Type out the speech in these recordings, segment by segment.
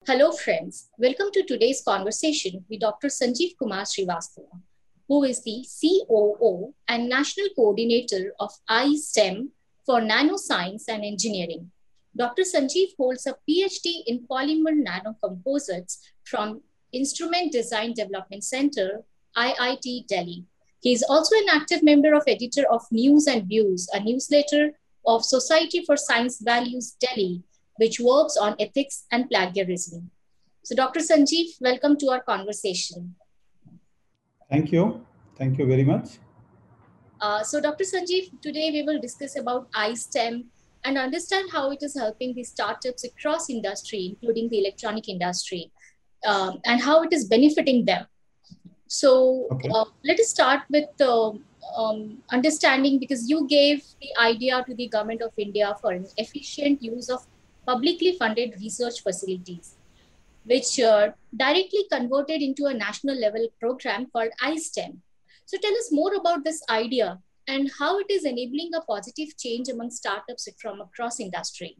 Hello friends, welcome to today's conversation with Dr. Sanjeev Kumar Srivastava, who is the COO and National Coordinator of iSTEM for Nanoscience and Engineering. Dr. Sanjeev holds a PhD in Polymer Nanocomposites from Instrument Design Development Center, IIT Delhi. He is also an active member of editor of News and Views, a newsletter of Society for Science Values Delhi, which works on ethics and plagiarism. So Dr. Sanjeev, welcome to our conversation. Thank you. Thank you very much. So Dr. Sanjeev, today we will discuss about iSTEM and understand how it is helping the startups across industry, including the electronic industry, and how it is benefiting them. So let us start with understanding, because you gave the idea to the Government of India for an efficient use of publicly funded research facilities, which directly converted into a national level program called iSTEM. So tell us more about this idea and how it is enabling a positive change among startups from across industry.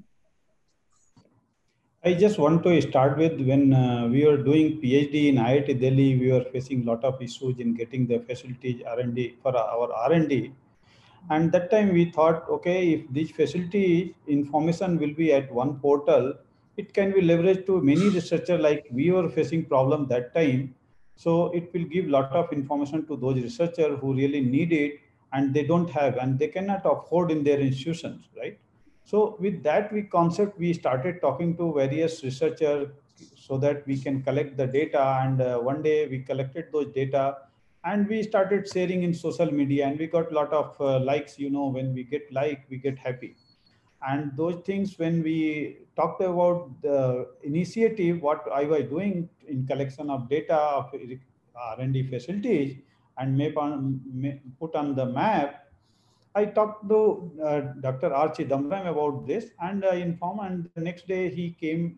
I just want to start with when we were doing PhD in IIT Delhi, we were facing a lot of issues in getting the facilities R&D for our R&D. And that time we thought, okay, if this facility information will be at one portal, it can be leveraged to many researchers like we were facing problem that time. So it will give lot of information to those researchers who really need it and they don't have and they cannot afford in their institutions, right? So with that we started talking to various researchers so that we can collect the data. And one day we collected those data and we started sharing in social media and we got a lot of likes. When we get like, we get happy. And those things, when we talked about the initiative, what I was doing in collection of data of R&D facilities and put on the map, I talked to Dr. R. Chidambaram about this and I informed, and the next day he came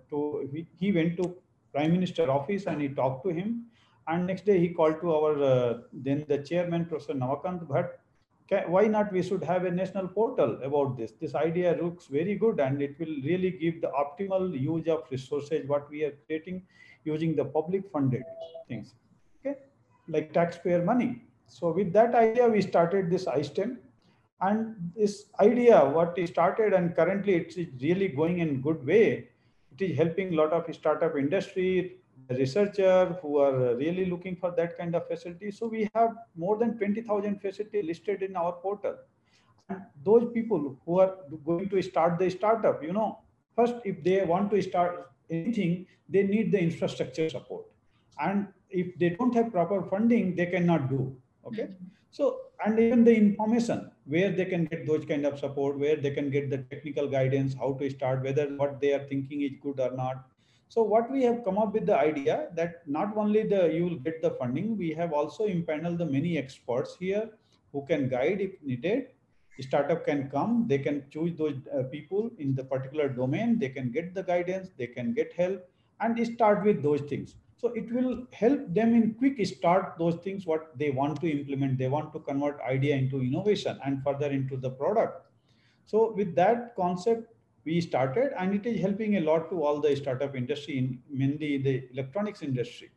he went to Prime Minister office and he talked to him. And next day he called to our, then the chairman, Professor Namakant Bhatt, why not we should have a national portal about this? This idea looks very good and it will really give the optimal use of resources, what we are creating using the public funded things, okay, like taxpayer money. So with that idea, we started this iSTEM. And this idea, what we started, and currently it's really going in good way. It is helping a lot of startup industry, the researcher who are really looking for that kind of facility. So we have more than 20,000 facilities listed in our portal. And those people who are going to start the startup, first, if they want to start anything, they need the infrastructure support. And if they don't have proper funding, they cannot do. Okay. So, and even the information where they can get those kind of support, where they can get the technical guidance, how to start, whether what they are thinking is good or not. So what we have come up with the idea that not only you will get the funding, we have also impaneled the many experts here who can guide if needed. Startup can come, they can choose those people in the particular domain, they can get the guidance, they can get help and start with those things. So it will help them in quick start those things what they want to implement. They want to convert idea into innovation and further into the product. So with that concept, we started, and it is helping a lot to all the startup industry, in mainly the electronics industry.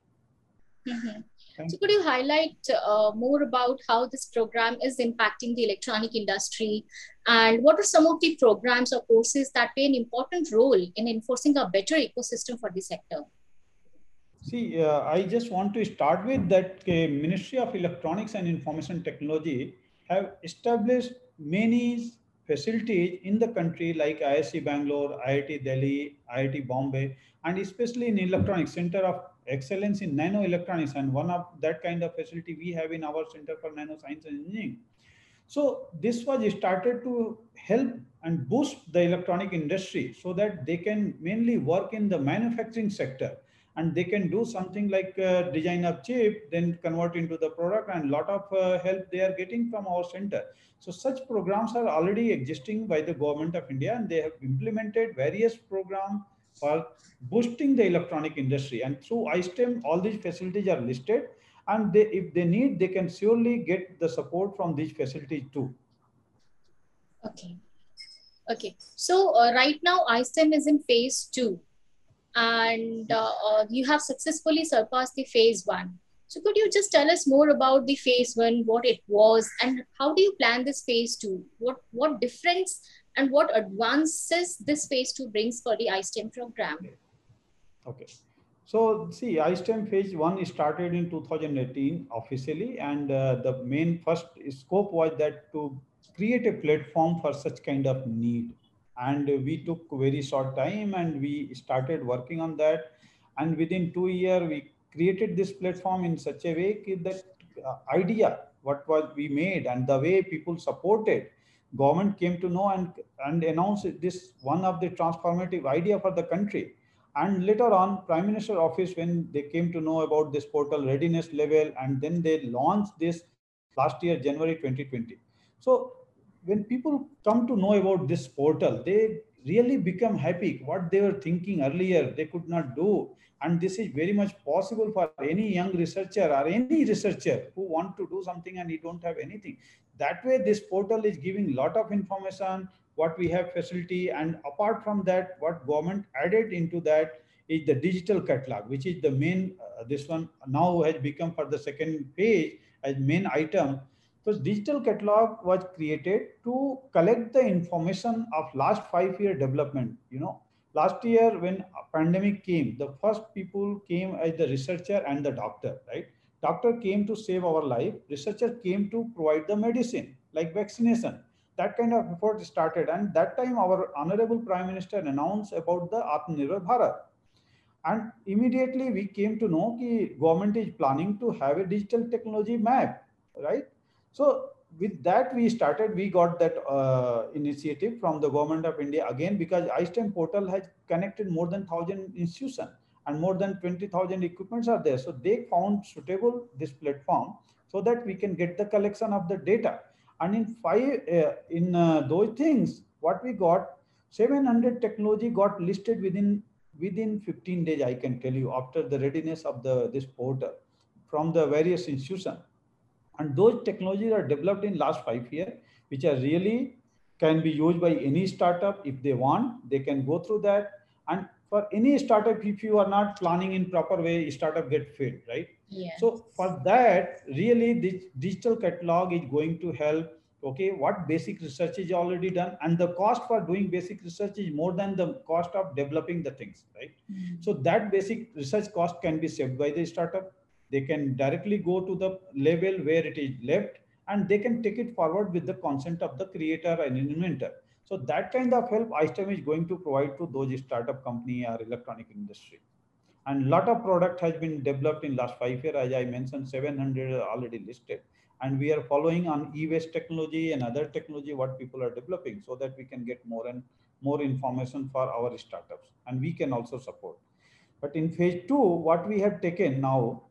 So could you highlight more about how this program is impacting the electronic industry, and what are some of the programs or courses that play an important role in enforcing a better ecosystem for the sector? See, I just want to start with that Ministry of Electronics and Information Technology have established many facilities in the country like IISc Bangalore, IIT Delhi, IIT Bombay, and especially in Electronics Center of Excellence in Nano Electronics. And one of that kind of facility we have in our Center for Nanoscience and Engineering. So this was started to help and boost the electronic industry so that they can mainly work in the manufacturing sector and they can do something like design of chip, then convert into the product, and lot of help they are getting from our center. So such programs are already existing by the government of India, and they have implemented various programs for boosting the electronic industry. And through iSTEM, all these facilities are listed, and if they need, they can surely get the support from these facilities too. Okay. Okay. So right now, iSTEM is in phase 2. and you have successfully surpassed the phase 1. So could you just tell us more about the phase 1, what it was, and how do you plan this phase 2? What difference and what advances this phase 2 brings for the iSTEM program? Okay. So see, iSTEM phase 1 started in 2018 officially, and the main first scope was that to create a platform for such kind of need. And we took very short time and we started working on that. And within 2 years, we created this platform in such a way that idea, what was we made and the way people supported, government came to know and announced this one of the transformative idea for the country. And later on, Prime Minister Office, when they came to know about this portal readiness level, and then they launched this last year, January 2020. So when people come to know about this portal, they really become happy. What they were thinking earlier, they could not do. And this is very much possible for any young researcher or any researcher who want to do something and he don't have anything. That way, this portal is giving lot of information, what we have facility, and apart from that, what government added into that is the digital catalog, which is the main, this one now has become for the second page as main item. So digital catalog was created to collect the information of last 5 year development. Last year when a pandemic came, the first people came as the researcher and the doctor, right? Doctor came to save our life, researcher came to provide the medicine like vaccination. That kind of effort started, and that time our honorable prime minister announced about the Atmanirbhar Bharat, and immediately we came to know that government is planning to have a digital technology map, right? So with that we got that initiative from the government of India again, because iSTEM portal has connected more than 1,000 institutions and more than 20,000 equipments are there. So they found suitable this platform so that we can get the collection of the data. And in those things, what we got, 700 technology got listed within 15 days, I can tell you, after the readiness of this portal from the various institutions. And those technologies are developed in last 5 years, which are really can be used by any startup. If they want, they can go through that. And for any startup, if you are not planning in proper way, startup get failed, right? Yes. So for that, really this digital catalog is going to help. Okay, what basic research is already done, and the cost for doing basic research is more than the cost of developing the things, right? So that basic research cost can be saved by the startup. They can directly go to the level where it is left, and they can take it forward with the consent of the creator and inventor. So that kind of help iSTEM is going to provide to those startup company or electronic industry. And lot of product has been developed in last 5 years. As I mentioned, 700 are already listed, and we are following on e-waste technology and other technology what people are developing, so that we can get more and more information for our startups, and we can also support. But in phase 2, what we have taken now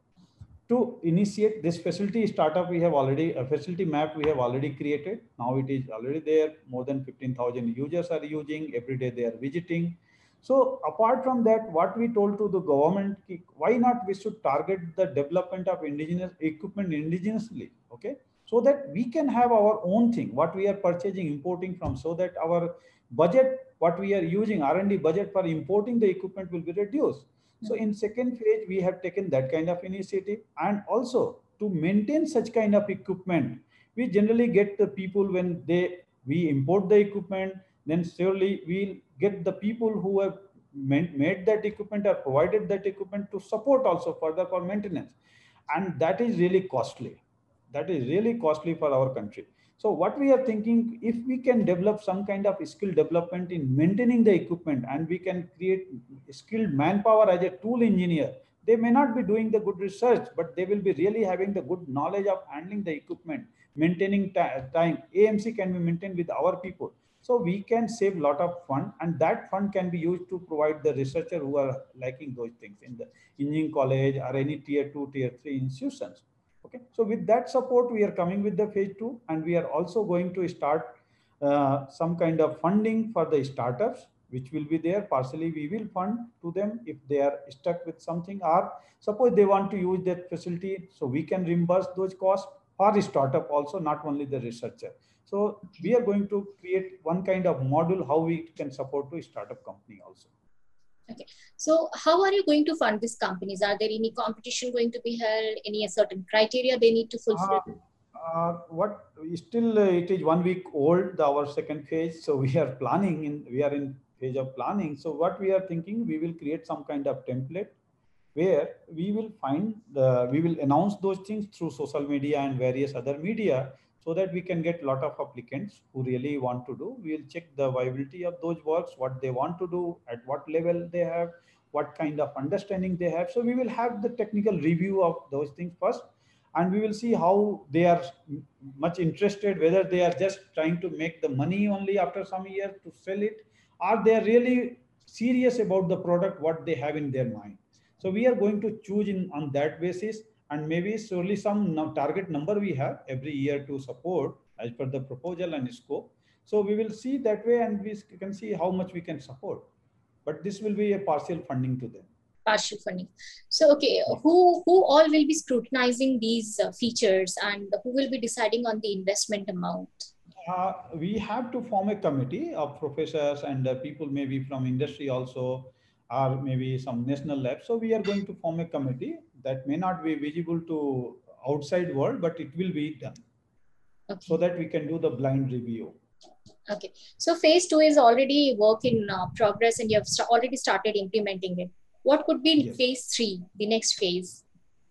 to initiate this facility startup, we have already a facility map we have already created. Now it is already there. More than 15,000 users are using every day. They are visiting. So apart from that, what we told to the government, why not we should target the development of indigenous equipment indigenously, okay? So that we can have our own thing, what we are purchasing, importing from, so that our budget, what we are using R&D budget for importing the equipment will be reduced. So in second phase, we have taken that kind of initiative, and also to maintain such kind of equipment, we generally get the people when we import the equipment, then surely we'll get the people who have made that equipment or provided that equipment to support also further for maintenance. And that is really costly. That is really costly for our country. So what we are thinking, if we can develop some kind of skill development in maintaining the equipment, and we can create skilled manpower as a tool engineer, they may not be doing the good research, but they will be really having the good knowledge of handling the equipment, maintaining time. AMC can be maintained with our people. So we can save a lot of fund, and that fund can be used to provide the researcher who are lacking those things in the engineering college or any tier 2, tier 3 institutions. Okay, so with that support, we are coming with the phase 2, and we are also going to start some kind of funding for the startups, which will be there. Partially, we will fund to them if they are stuck with something, or suppose they want to use that facility, so we can reimburse those costs for the startup also, not only the researcher. So we are going to create one kind of model how we can support to startup company also. Okay. So how are you going to fund these companies? Are there any competition going to be held? Any certain criteria they need to fulfill? What still it is 1 week old, our second phase. So we are in phase of planning. So what we are thinking, we will create some kind of template where we will announce those things through social media and various other media, so that we can get a lot of applicants who really want to do. We will check the viability of those works, what they want to do, at what level they have, what kind of understanding they have. So we will have the technical review of those things first, and we will see how they are much interested, whether they are just trying to make the money only after some years to sell it, or they are really serious about the product what they have in their mind. So we are going to choose on that basis, and maybe surely some target number we have every year to support as per the proposal and scope. So we will see that way, and we can see how much we can support. But this will be a partial funding to them. Partial funding. So, okay, who all will be scrutinizing these features, and who will be deciding on the investment amount? We have to form a committee of professors and people maybe from industry also, or maybe some national labs. So we are going to form a committee that may not be visible to outside world, but it will be done. Okay. So that we can do the blind review. Okay. So phase 2 is already work in progress, and you have already started implementing it. What could be yes. Phase 3, the next phase?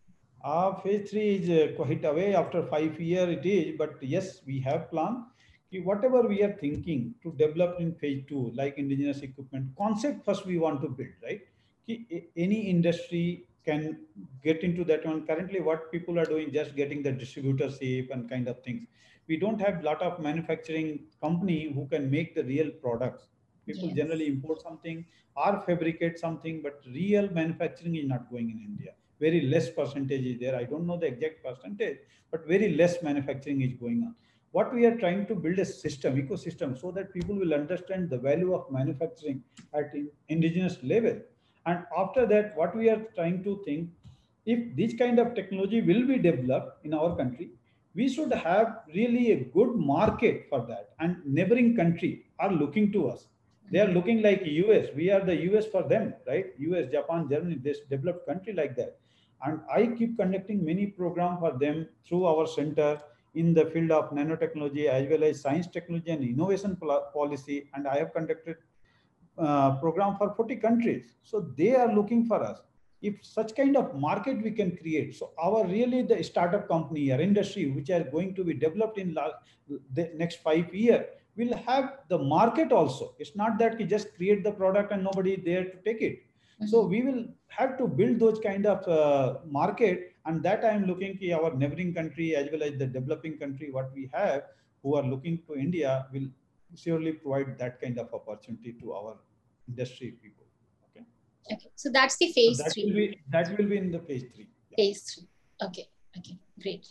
Phase 3 is quite away after 5 years it is, but yes, we have planned. Whatever we are thinking to develop in phase 2, like indigenous equipment, concept first we want to build, right? Any industry can get into that one. Currently, what people are doing, just getting the distributorship and kind of things. We don't have a lot of manufacturing company who can make the real products. People yes. generally import something or fabricate something, but real manufacturing is not going in India. Very less percentage is there. I don't know the exact percentage, but very less manufacturing is going on. What we are trying to build a system, ecosystem, so that people will understand the value of manufacturing at indigenous level. And after that, what we are trying to think, if this kind of technology will be developed in our country, we should have really a good market for that. And neighboring country are looking to us. They are looking like US. We are the US for them, right? US, Japan, Germany, this developed country like that. And I keep conducting many programs for them through our center in the field of nanotechnology as well as science, technology, and innovation policy. And I have conducted program for 40 countries. So they are looking for us. If such kind of market we can create, so our really the startup company or industry which are going to be developed in the next 5 years will have the market also. It's not that we just create the product and nobody there to take it. Mm-hmm. So we will have to build those kind of market, and that I am looking at our neighboring country as well as the developing country what we have who are looking to India will surely provide that kind of opportunity to our industry people. Okay. Okay. So that's the phase so 3. That will be in the phase 3. Yeah. Phase 3. Okay. Okay. Great.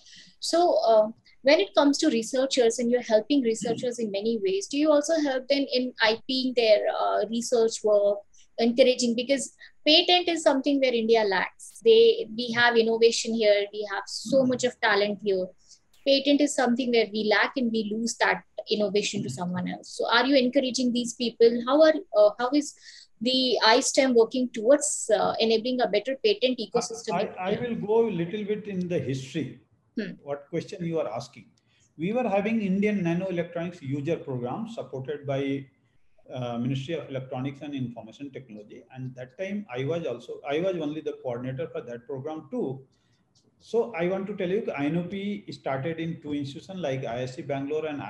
So when it comes to researchers, and you're helping researchers in many ways, do you also help them in IPing their research work, encouraging, because patent is something where India lacks. We have innovation here. We have so much of talent here. Patent is something where we lack and we lose that innovation to someone else. So are you encouraging these people? How is the iSTEM working towards enabling a better patent ecosystem? I will go a little bit in the history. What question you are asking? We were having Indian Nanoelectronics User Program supported by Ministry of Electronics and Information Technology. And that time I was only the coordinator for that program too. So I want to tell you, INOP started in 2 institutions like IISc Bangalore and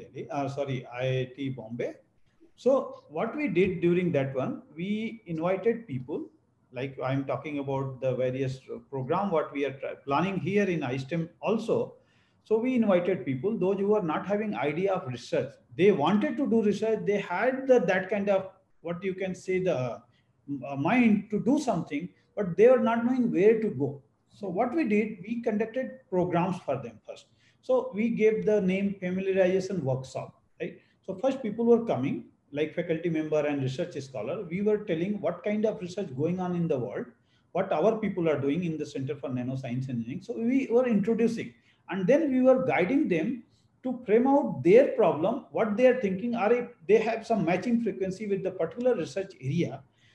IIT Bombay. So what we did during that one, we invited people, like I'm talking about the various program what we are planning here in iSTEM also. So we invited people, those who are not having idea of research. They wanted to do research. They had that kind of, what you can say, the mind to do something, but they were not knowing where to go. So what we did, we conducted programs for them first. So we gave the name familiarization workshop, right? So first people were coming like faculty member and research scholar. We were telling what kind of research going on in the world, what our people are doing in the Center for Nanoscience Engineering. So we were introducing, and then we were guiding them to frame out their problem, what they are thinking, or if they have some matching frequency with the particular research area.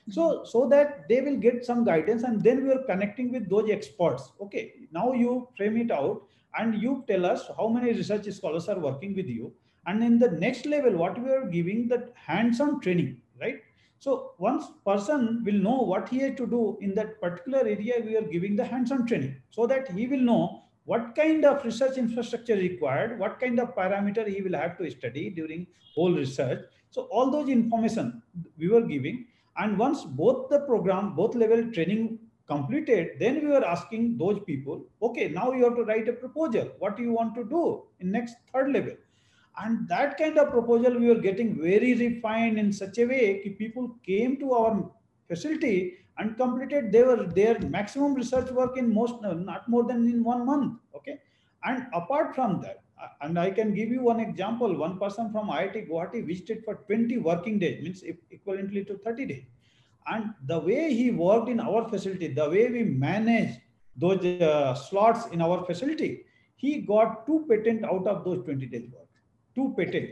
So that they will get some guidance, and then we are connecting with those experts. Okay, now you frame it out and you tell us how many research scholars are working with you. And in the next level, what we are giving that hands-on training, right? So once person will know what he has to do in that particular area, we are giving the hands-on training so that he will know what kind of research infrastructure required, what kind of parameter he will have to study during whole research. So all those information we were giving. And once both the program, both level training completed, then we were asking those people, okay, now you have to write a proposal. What do you want to do in next third level? And that kind of proposal we were getting very refined in such a way that people came to our facility and completed their maximum research work in most, not more than in 1 month. Okay. And apart from that, and I can give you one example. One person from IIT Guwahati visited for 20 working days, means equivalently to 30 days. And the way he worked in our facility, the way we managed those slots in our facility, he got 2 patents out of those 20 days work. 2 patents.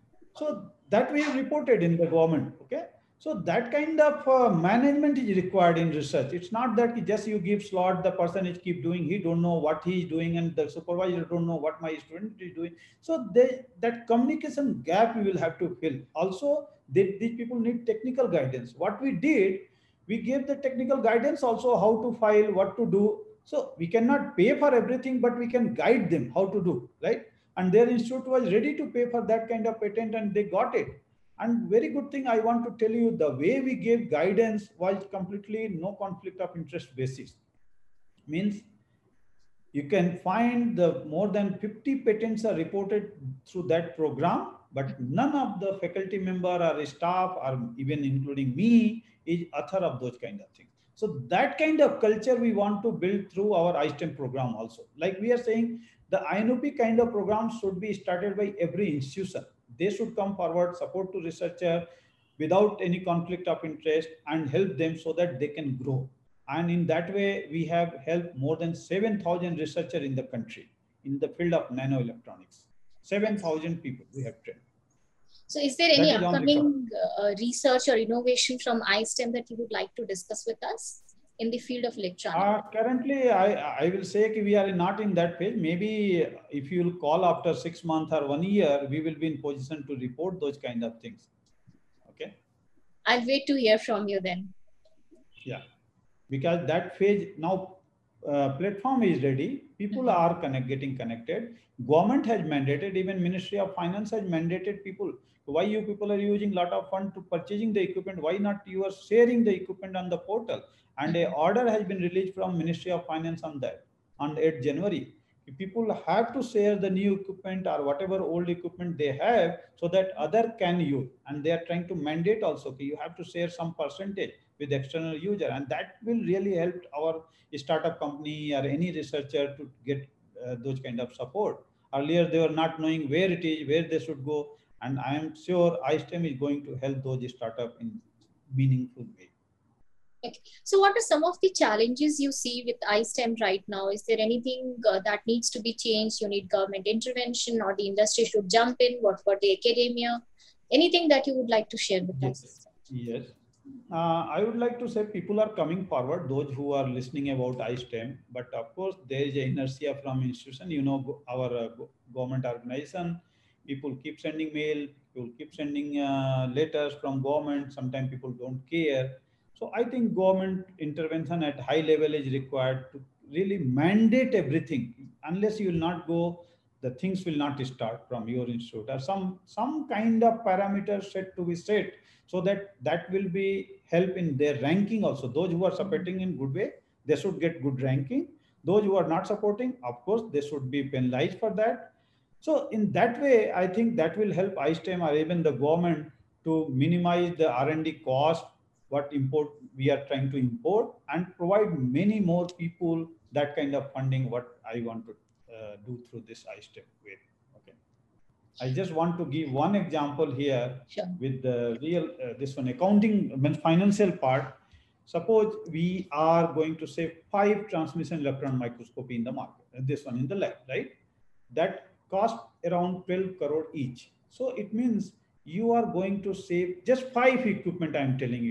So that we have reported in the government. Okay. So that kind of management is required in research. It's not that just you give slot, the person is keep doing, he don't know what he is doing, and the supervisor don't know what my student is doing. So that communication gap we will have to fill. Also, these people need technical guidance. What we did, we gave the technical guidance also, how to file, what to do. So we cannot pay for everything, but we can guide them how to do, right? And their institute was ready to pay for that kind of patent, and they got it. And very good thing I want to tell you, the way we gave guidance was completely no conflict of interest basis. Means you can find the more than 50 patents are reported through that program, but none of the faculty member or staff or even including me is author of those kind of things. So that kind of culture we want to build through our iSTEM program also. Like we are saying, the INOP kind of program should be started by every institution. They should come forward, support to researcher without any conflict of interest, and help them so that they can grow. And in that way, we have helped more than 7,000 researchers in the country in the field of nanoelectronics. 7,000 people we have trained. So is there any upcoming research or innovation from iSTEM that you would like to discuss with us in the field of electronics? Currently, I will say we are not in that phase. Maybe if you will call after 6 months or 1 year, we will be in position to report those kind of things. Okay. I'll wait to hear from you then. Yeah, because that phase now, platform is ready. People are getting connected. Government has mandated, even Ministry of Finance has mandated people. Why you people are using lot of fund to purchasing the equipment? Why not you are sharing the equipment on the portal? And a order has been released from Ministry of Finance on that on 8th January. People have to share the new equipment or whatever old equipment they have so that other can use. And they are trying to mandate also, you have to share some percentage with external user, and that will really help our startup company or any researcher to get those kind of support. Earlier, they were not knowing where it is, where they should go, and I am sure iSTEM is going to help those startup in meaningful way. Okay. So what are some of the challenges you see with iSTEM right now? Is there anything that needs to be changed? You need government intervention, or the industry should jump in? What for the academia? Anything that you would like to share with us? Yes. I would like to say people are coming forward, those who are listening about iSTEM, but of course there is an inertia from institution. You know, our government organization, people keep sending mail, people keep sending letters from government. Sometimes people don't care. So I think government intervention at high level is required to really mandate everything. Unless you will not go, the things will not start from your institute, or some kind of parameters set to be set, so that will be help in their ranking also. Those who are supporting in good way, they should get good ranking. Those who are not supporting, of course, they should be penalized for that. So in that way, I think that will help iSTEM or even the government to minimize the R&D cost, what import we are trying to import, and provide many more people that kind of funding what I want to do through this iSTEM way. Okay. I just want to give one example here. Sure. With the real, this one accounting, financial part. Suppose we are going to save 5 transmission electron microscopy in the market, this one in the lab, right? That cost around 12 crore each. So it means you are going to save just 5 equipment, I am telling you.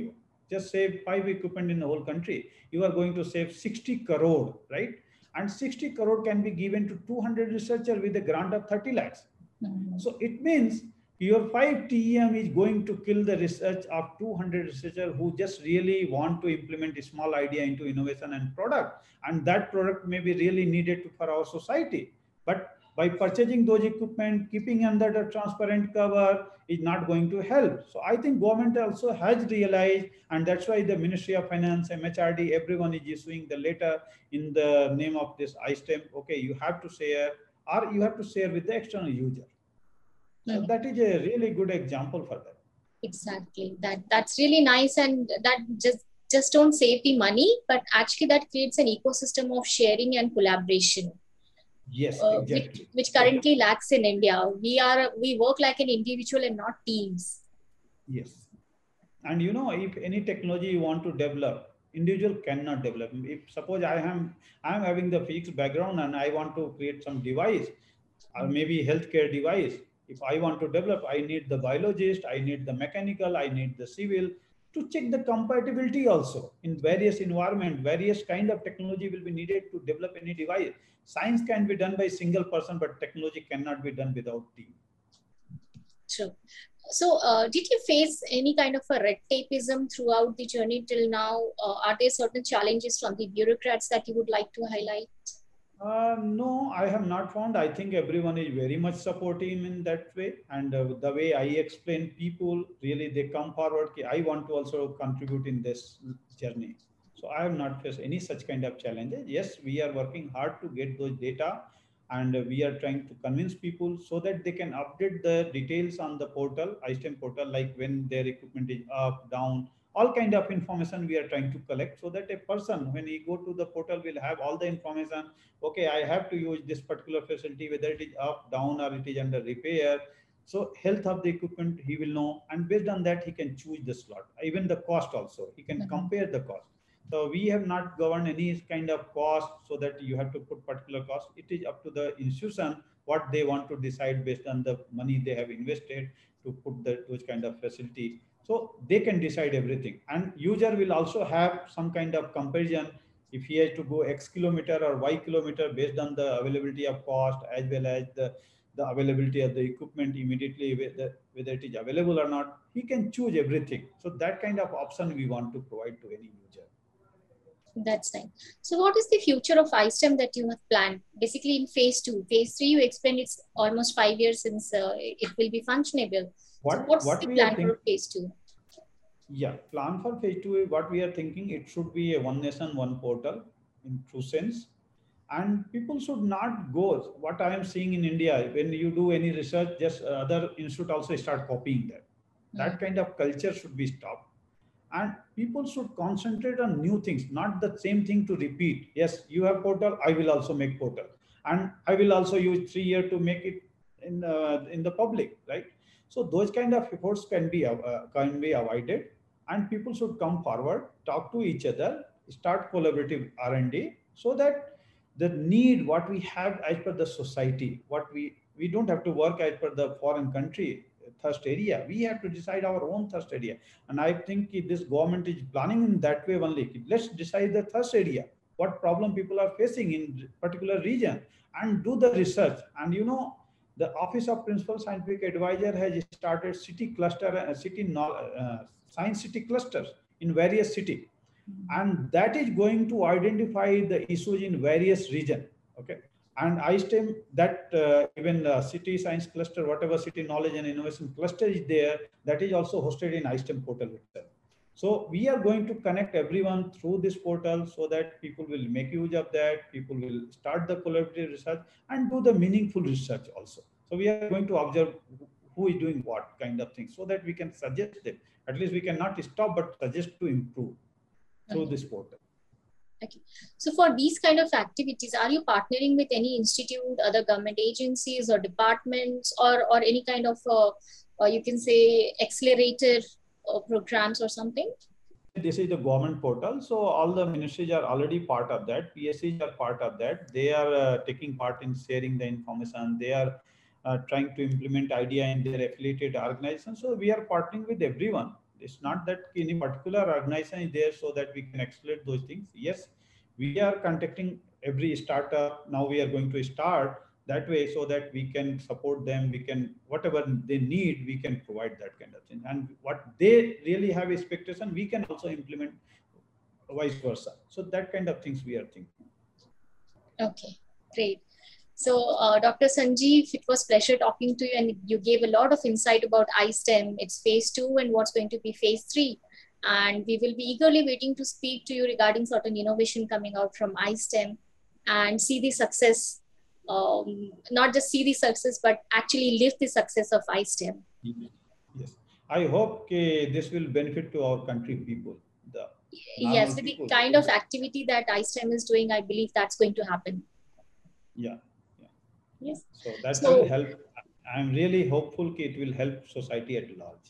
just save 5 equipment in the whole country, you are going to save 60 crore, right? And 60 crore can be given to 200 researchers with a grant of 30 lakhs. So it means your 5 TEM is going to kill the research of 200 researchers who just really want to implement a small idea into innovation and product. And that product may be really needed for our society. But by purchasing those equipment, keeping under the transparent cover is not going to help. So I think government also has realized, and that's why the Ministry of Finance, MHRD, everyone is issuing the letter in the name of this iSTEM. Okay, you have to share, or you have to share with the external user. So that is a really good example for that. Exactly. That's really nice, and that just don't save the money, but actually that creates an ecosystem of sharing and collaboration. Yes, exactly. Which currently lacks in India. We work like an individual and not teams. Yes. And you know, if any technology you want to develop, individual cannot develop. If suppose I am having the physics background and I want to create some device, or maybe healthcare device, if I want to develop, I need the biologist, I need the mechanical, I need the civil to check the compatibility also in various environment, various kind of technology will be needed to develop any device. Science can be done by single person, but technology cannot be done without team. True. So did you face any kind of a red tapeism throughout the journey till now? Are there certain challenges from the bureaucrats that you would like to highlight? No, I have not found. I think everyone is very much supportive in that way. And the way I explain people, really they come forward. I want to also contribute in this journey. So I have not faced any such kind of challenges. Yes, we are working hard to get those data, and we are trying to convince people so that they can update the details on the portal, iSTEM portal, like when their equipment is up, down, all kind of information we are trying to collect so that a person, when he go to the portal, will have all the information. Okay, I have to use this particular facility, whether it is up, down, or it is under repair. So health of the equipment, he will know. And based on that, he can choose the slot, even the cost also. He can compare the cost. So we have not governed any kind of cost so that you have to put particular cost. It is up to the institution what they want to decide based on the money they have invested to put those kind of facility. So they can decide everything. And user will also have some kind of comparison if he has to go X kilometer or Y kilometer based on the availability of cost as well as the availability of the equipment immediately, whether it is available or not, he can choose everything. So that kind of option we want to provide to any user. That's nice. So what is the future of iSTEM that you have planned? Basically in phase 2. Phase 3, you explained it's almost 5 years since it will be functionable. So what's the plan for phase 2? Yeah, plan for phase 2, what we are thinking, it should be a one nation, one portal in true sense. And people should not go, what I am seeing in India, when you do any research, just other institute also start copying that. That kind of culture should be stopped. And people should concentrate on new things, not the same thing to repeat. Yes, you have portal, I will also make portal. And I will also use 3 years to make it in the public, right? So those kind of efforts can be avoided, and people should come forward, talk to each other, start collaborative R&D, so that the need what we have as per the society, what we don't have to work as per the foreign country thirst area. We have to decide our own thirst area. And I think this government is planning in that way only. Let's decide the thirst area, what problem people are facing in particular region, and do the research. And you know, the Office of Principal Scientific Advisor has started city cluster, science city clusters in various cities. And that is going to identify the issues in various regions. Okay. And iSTEM, that even city science cluster, whatever city knowledge and innovation cluster is there, that is also hosted in iSTEM portal itself. So we are going to connect everyone through this portal so that people will make use of that, people will start the collaborative research and do the meaningful research also. So we are going to observe who is doing what kind of things so that we can suggest them. At least we cannot stop, but suggest to improve through this portal. Okay. So for these kind of activities, are you partnering with any institute, other government agencies or departments, or any kind of, you can say, accelerator programs or something? This is the government portal. So all the ministries are already part of that. PSCs are part of that. They are taking part in sharing the information. They are trying to implement idea in their affiliated organization. So we are partnering with everyone. It's not that any particular organization is there so that we can accelerate those things. Yes, we are contacting every startup. Now we are going to start that way so that we can support them. We can, whatever they need, we can provide that kind of thing. And what they really have expectation, we can also implement vice versa. So that kind of things we are thinking. Okay, great. So, Dr. Sanjeev, it was pleasure talking to you, and you gave a lot of insight about iSTEM, its phase 2 and what's going to be phase 3. And we will be eagerly waiting to speak to you regarding certain innovation coming out from iSTEM and see the success, not just see the success, but actually live the success of iSTEM. Yes, I hope this will benefit to our country people. Yes, with the kind of activity that iSTEM is doing, I believe that's going to happen. Yeah. Yes. So that will help. I'm really hopeful it will help society at large.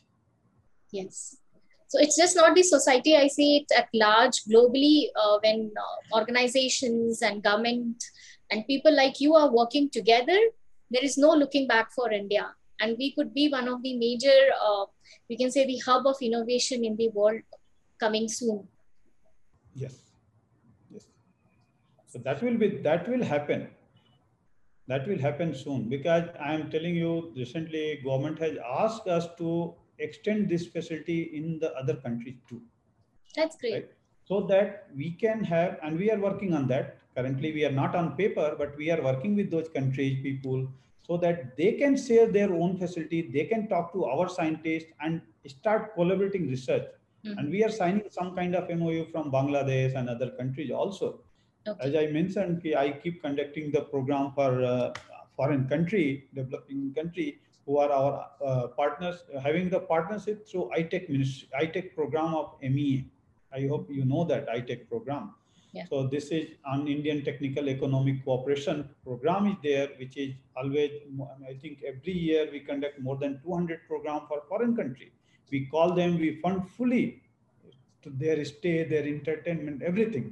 Yes. So it's just not the society, I see it at large globally when organizations and government and people like you are working together, there is no looking back for India. And we could be one of the major, we can say the hub of innovation in the world coming soon. Yes. Yes. So that will happen. That will happen soon, because I am telling you, recently government has asked us to extend this facility in the other countries too. That's great. Right? So that we can have, and we are working on that. Currently, we are not on paper, but we are working with those countries, people, so that they can share their own facility. They can talk to our scientists and start collaborating research. Mm-hmm. And we are signing some kind of MOU from Bangladesh and other countries also. Okay. As I mentioned, I keep conducting the program for foreign country, developing country, who are our partners, having the partnership through iTech Ministry, iTech program of MEA. I hope you know that iTech program. Yeah. So this is an Indian Technical Economic Cooperation program is there, which is always, I think every year we conduct more than 200 programs for foreign country. We call them, we fund fully to their stay, their entertainment, everything.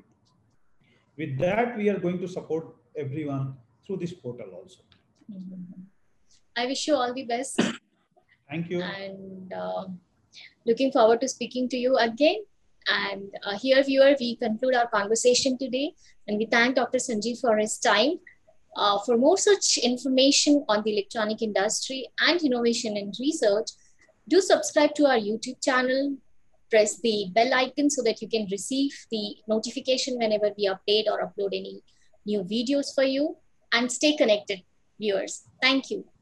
With that, we are going to support everyone through this portal also. Mm-hmm. I wish you all the best. Thank you. And looking forward to speaking to you again. And here, viewer, we conclude our conversation today. And we thank Dr. Sanjeev for his time. For more such information on the electronic industry and innovation and research, do subscribe to our YouTube channel. Press the bell icon so that you can receive the notification whenever we update or upload any new videos for you. And stay connected, viewers. Thank you.